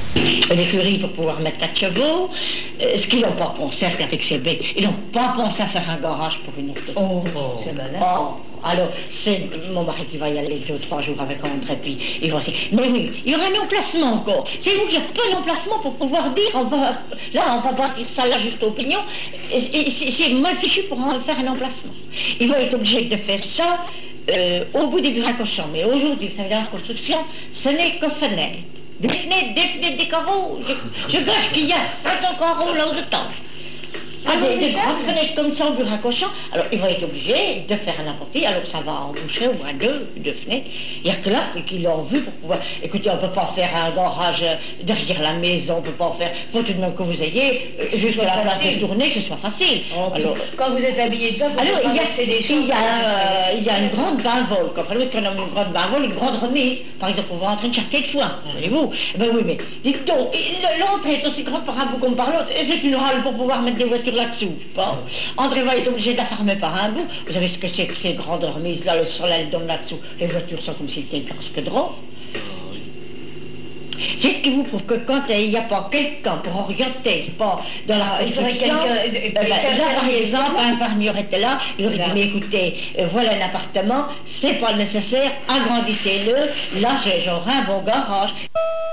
l'écurie pour pouvoir mettre 4 chevaux, ce qu'ils n'ont pas pensé à faire avec ces bêtes. Ils n'ont pas pensé à faire un garage pour une auto. Oh, c'est malin. Oh, alors, c'est mon mari qui va y aller 2 ou 3 jours avec André, puis il va aussi. Mais oui, il y aura un emplacement encore. C'est vous qui n'avez pas d'emplacement pour pouvoir dire, là, on va bâtir ça là juste au pignon. C'est mal fichu pour en faire un emplacement. Il va être obligé de faire ça au bout des bureaux cochons. Mais aujourd'hui, ça veut dire la construction, ce n'est que fenêtre. Des fenêtres, des carreaux. Je gâche qu'il y a 500 carreaux là où je tâche. Des grandes fenêtres comme ça au bureau cochon. Alors il va être obligé de faire un apporté, alors ça va emboucher au moins deux fenêtres. Il n'y a que là qu'ils l'ont vu pour pouvoir. Écoutez, on ne peut pas faire un garage derrière la maison, on ne peut pas faire. Il faut tout de même que vous ayez juste la place de tourner, que ce soit facile. Alors, quand vous êtes habillé dedans, vous alors, il y a une grande bain-vol, comprenez-vous, qu'on a une grande bain-vol, une grande remise, par exemple, pour rentrer une charrette de foin, voyez-vous. Ben oui, mais dites donc, l'entrée est aussi grande par un bout comme par l'autre, et c'est une râle pour pouvoir mettre des voitures là-dessous. Bon. André va être obligé de la fermer par un bout. Vous savez ce que c'est que ces grandes remises là, le soleil donne là-dessous, les voitures sont comme s'ils étaient presque drôles. C'est ce qui vous prouve que quand il n'y a pas quelqu'un pour orienter, pas dans la construction, là par exemple, un fermier était là, il aurait dit, mais écoutez, voilà un appartement, c'est pas nécessaire, agrandissez-le, là j'aurai un bon garage.